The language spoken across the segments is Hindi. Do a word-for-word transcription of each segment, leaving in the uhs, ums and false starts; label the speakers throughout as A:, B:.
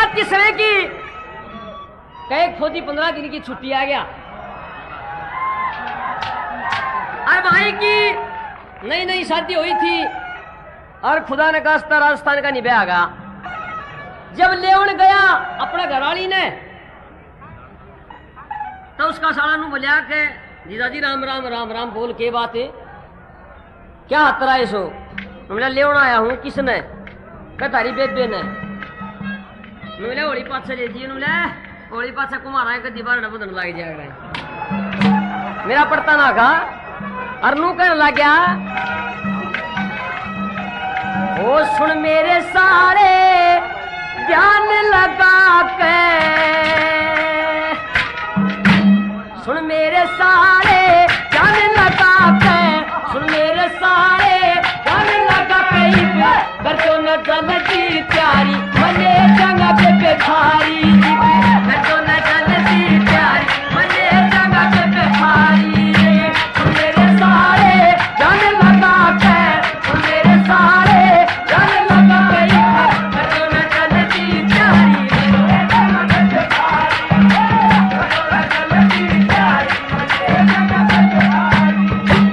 A: बात किस तरह की? कहे फौजी पंद्रह दिन की छुट्टी आ गया और भाई की नई नई शादी हुई थी और खुदा ने कहा राजस्थान का निभा गया। जब लेवन गया अपना घरवाली ने तो उसका साला नु बोलिया के जीजाजी राम राम राम राम बोल के बात है क्या हतरा है सो? मैं लेवन आया हूं किसने? कह तारी बेबे ने। मैं होली पाछे ले जी नुले होली पाछे कुमारा के दीवार बदन लग जाएगा। मेरा पड़ता ना का अरनू कर लग गया। ओ सुन मेरे सारे ध्यान लगा के, सुन मेरे सारे ध्यान लगा के, सुन मेरे सारे ध्यान लगा के कर तो न जलती प्यारी मने जंगा पे बेखारी, कर तो न जलती प्यारी मने जंगा पे बेखारी। सुन मेरे सारे ध्यान लगा के, सुन मेरे सारे ध्यान लगा के कर तो न जलती प्यारी मने जंगा पे बेखारी, कर तो न जलती प्यारी मने जंगा पे बेखारी।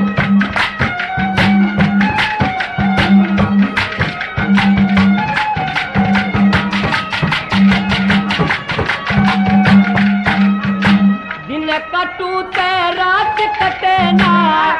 A: दिन कटू ते रात कटे ना,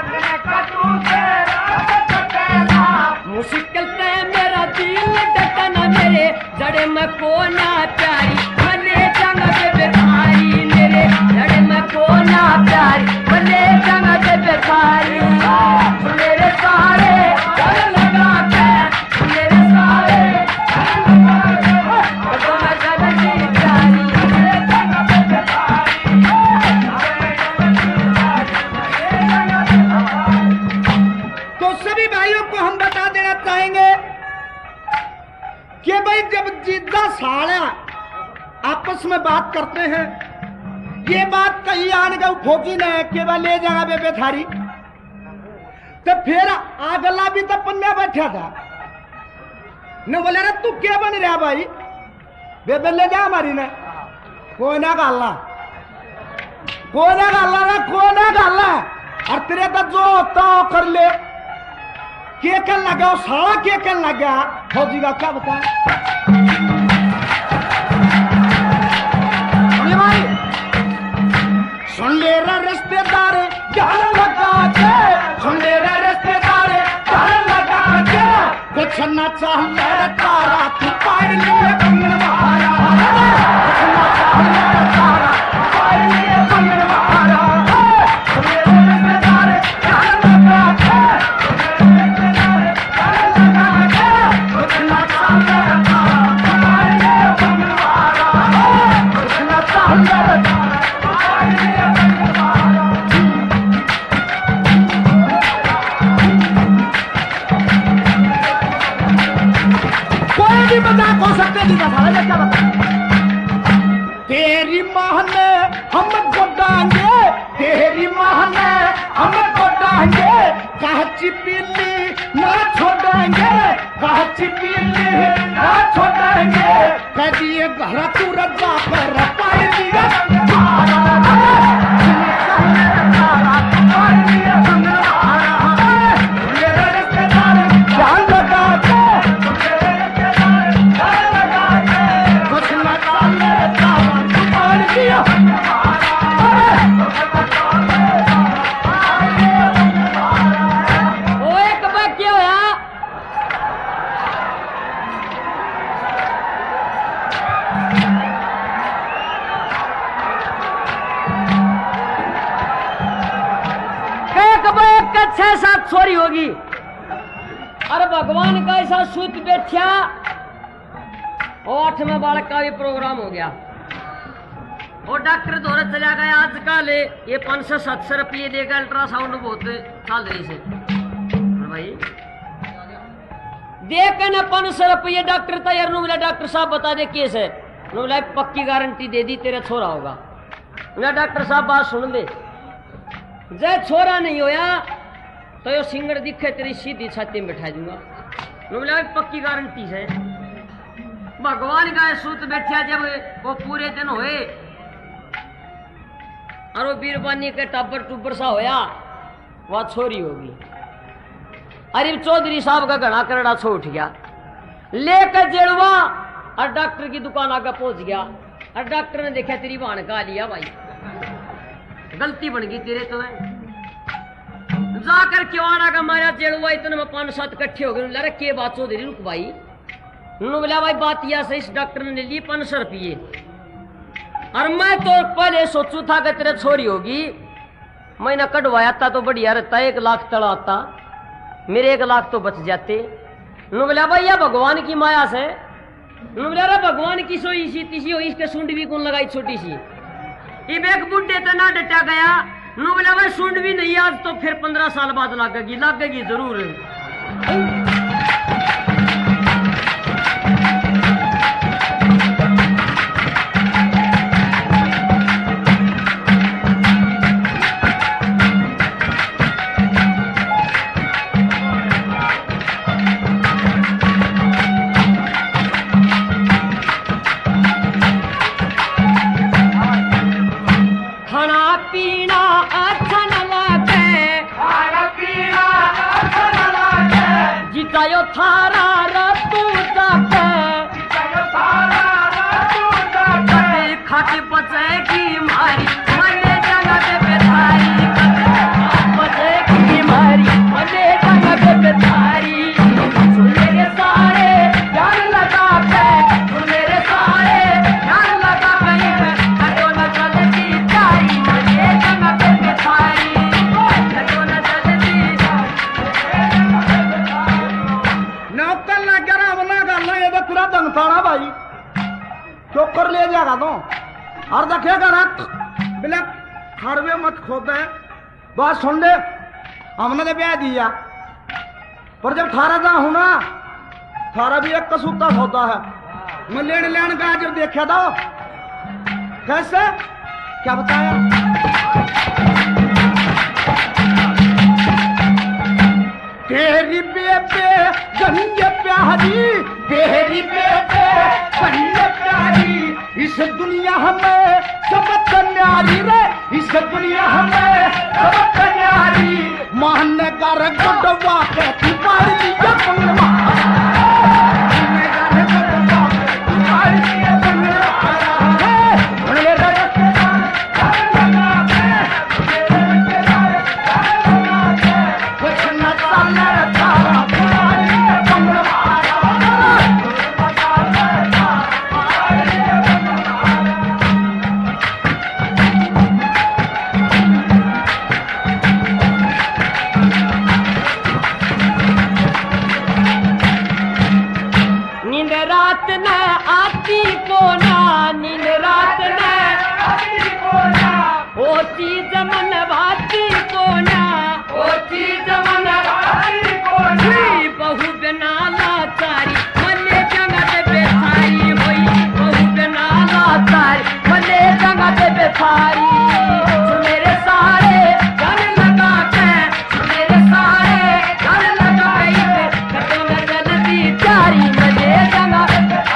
A: मुश्किल ते मेरा दिल डटना मेरे जड़े में कोना प्यारी मने जंग पे बेखारी, मेरे जड़े में कोना प्यारी मने जंग पे बेखारी। मेरे सारे जल लगा के, मेरे सारे जल लगा के तो मैं जलती प्यारी मेरे जंग पे बेखारी।
B: तो सभी भाइयों को हम बता देना चाहेंगे कि भाई जब जिद्दा साला आपस में बात करते हैं, ये बात कही आने का फोकी ने कि भाई ले जाएगा बेबे थारी, तो फिर आगला भी तो पन्ना बैठा था न बोले रे तू क्या बन रहा भाई बेबे ले जा हमारी ने, कोई ना गाला कोई ना गाला ना कोई ना गाला और तेरे तो जो होता हो कर ले। के कर लगा साला के कर लगा फौजी का क्या बता भाई। सुन ले रे रिश्तेदार जान लगा के, सुन ले रे रिश्तेदार जान लगा के, कुछ न चाह मेरे तारा तू पार लिए कंगन बहारा, कुछ न चाह मेरे तारा तू पार लिए कंगन बहारा। सुन ले रे रिश्तेदार जान लगा के, सुन ले रे रिश्तेदार जान लगा के, कुछ न चाह मेरे तारा तू पार लिए कंगन बहारा, कुछ न चाह मेरे तारा तू पार लिए कंगन बहारा। कोई भी मजाक हो सकते नहीं था साला, क्या बता। तेरी माँ ने हम गोडांगे, तेरी माँ ने हम गोडांगे, कहा चिपीली ना छोड़ेंगे, कहा चिपीली ना छोड़ेंगे, कह दिए घर तू रजा पर पार दिया जान लगा के, कुछ न पार दिया
A: ओ एक बात क्या होया? एक बात का छह सात छोरी होगी। अरे भगवान का ऐसा सूत बैठा और आठवें बालक का भी प्रोग्राम हो गया और डॉक्टर दौरे चला गया। आजकल ये पाँच सौ सात सौ रुपये देगा अल्ट्रासाउंड बहुत चल रही से भाई देख ना पाँच सौ रुपये डॉक्टर तैयार नु मिला। डॉक्टर साहब बता दे केस है नु मिला, पक्की गारंटी दे दी तेरा छोरा होगा। मिला डॉक्टर साहब बात सुन दे, जय छोरा नहीं होया तो यो सिंगर दिखे तेरी सीधी छाती में बैठा दूंगा। नु मिला पक्की गारंटी है। भगवान का सूत बैठा जब वो पूरे दिन होए और वो बीरबानी के टाबर टूबर सा होया वह छोरी होगी। अरे चौधरी साहब का घना करड़ा छो उठ गया लेकर जेड़वा और डॉक्टर की दुकान आगे पहुंच गया और डॉक्टर ने देखा तेरी बहन का लिया भाई गलती बन गई तेरे तो है जाकर क्यों आना का मारा जेड़वा इतने में पांच सात इकट्ठे हो गए लड़ा के बात चौधरी रुक भाई उन्होंने बोला भाई बात यह सही इस डॉक्टर ने लिए पांच सौ रुपये और मैं तो पहले सोचू था कि तेरे छोरी होगी मैंने कटवाया था तो बढ़िया रहता एक लाख तड़ा आता मेरे एक लाख तो बच जाते। उन्होंने बोला भाई यह भगवान की माया से उन्होंने बोला अरे भगवान की सोई सी तीसी हो इसके सूंड भी कौन लगाई छोटी सी इब एक बुढ़े तो ना डटा गया उन्होंने बोला भाई सूंड भी नहीं आज तो फिर पंद्रह साल बाद लगेगी लगेगी जरूर। जितायो थारा रतू खाटी बचेगी मारी मने जगह पे बेचारी बचेगी मारी मने जगह पे बेचारी मेरे सारे जान लगा के मेरे सारे जान लगा कहीं पे कटो न चलती चारी मने जगह पे बेचारी कटो न चलती
B: नौकर ना करा बना करना ये तो पूरा दंगताना भाई चोकर ले जाएगा तो और देखेगा रख बिना खड़वे मत खोद है बात सुन ले हमने तो ब्याह दिया पर जब थारा जा हूं ना थारा भी एक कसूता होता है मैं लेन लेन का जब देखा था कैसे क्या बताया तेरी बेबे गंजे प्यारी तेरी बेबे गंजे प्यारी इस दुनिया हमें सबक न्यारी रे इस दुनिया हमें सबक न्यारी मानने का रगड़वा के तुम्हारी लिया पंगवा मानने का रगड़वा के तुम्हारी लिया पंगवा भले रगड़ते कुछ न चलने तारा तुम्हारी लिया पंगवा
A: रात न आती को ना नींद रात न आती को ना ओ चीज मन भाती को ना ओ चीज मन भाती को ना बहु बिना लाचारी मने जगत बेचारी होई बहु बिना लाचारी मने जगत बेचारी मेरे सारे जान लगा के मेरे सारे जान लगा के कटो न जल्दी चारी मने जगत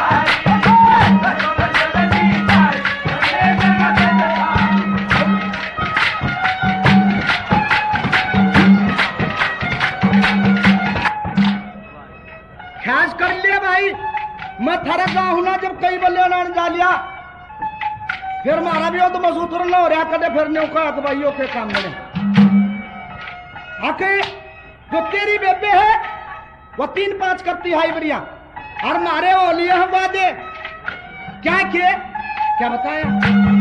B: ख्यास कर लिया भाई मैं थारा गाँव हूं ना जब कई बल्ले उन्होंने जा लिया फिर मारा भी हो तो मसूद न हो रहा कदे फिर ने कहा तो भाइयों के काम में आके जो तेरी बेबे है वो तीन पांच करती हाई बढ़िया और मारे वो लिए हम वादे क्या किए क्या बताया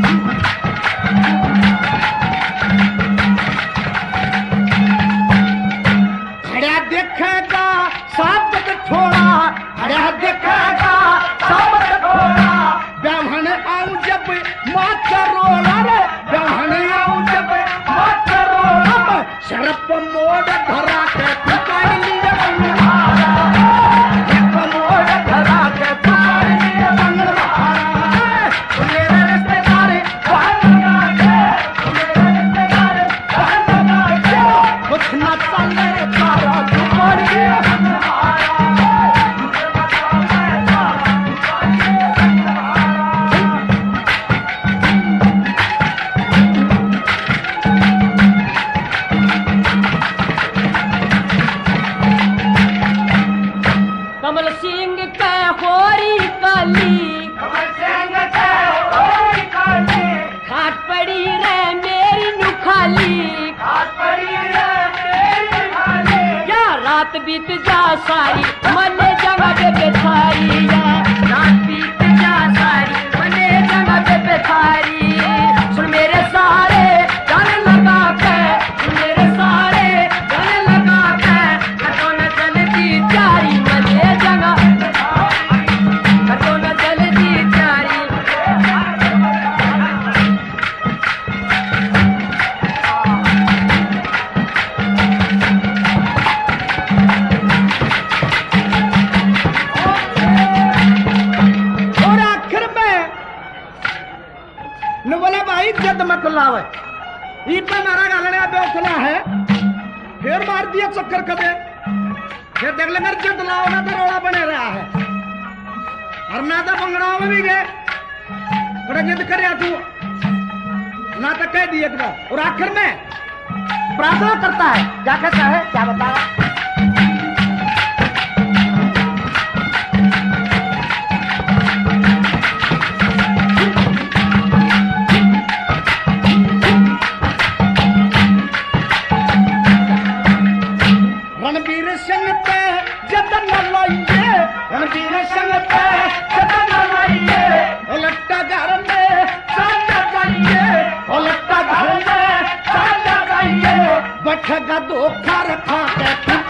B: खड़ा देखेगा साबत थोड़ा खड़ा देखेगा साबत थोड़ा ब्राह्मण आऊं जब माचा रोला रे ब्राह्मण आऊं जब माचा रोला शरप मोड़ धरा के पुकार लिया मंगलवारा शरप मोड़ धरा के पुकार लिया मंगलवारा मेरे रिश्तेदार बाहर लगा के मेरे रिश्तेदार बाहर लगा के कुछ न चलने तारा पुकार लिया मंगलवारा
A: रात बीत जा सारी मने जगह पे बेथारी रात बीत जा सारी मने जगह पे बेथारी सुन मेरे सारे जान लगा के सुन मेरे सारे जान लगा के कटो न जल्दी प्यारी मने जगह कटो न जल्दी प्यारी
B: न बोले भाई जद मत लावे ई पे मारा गालने पे उठना है फिर मार दिया चक्कर कदे फिर देख लेंगे जद लाओ ना तो रोड़ा बने रहा है और ना तो बंगड़ाओ में भी गए बड़ा जिद करे तू ना तो कह दिए तो और आखिर में प्रार्थना करता है क्या कहता है क्या बताया रणबीर सिंह पे जतन लाइए रणबीर सिंह पे जतन लाइए ओ लट्टा घर में साजा जाइए ओ लट्टा घर में साजा जाइए बैठेगा धोखा रखा के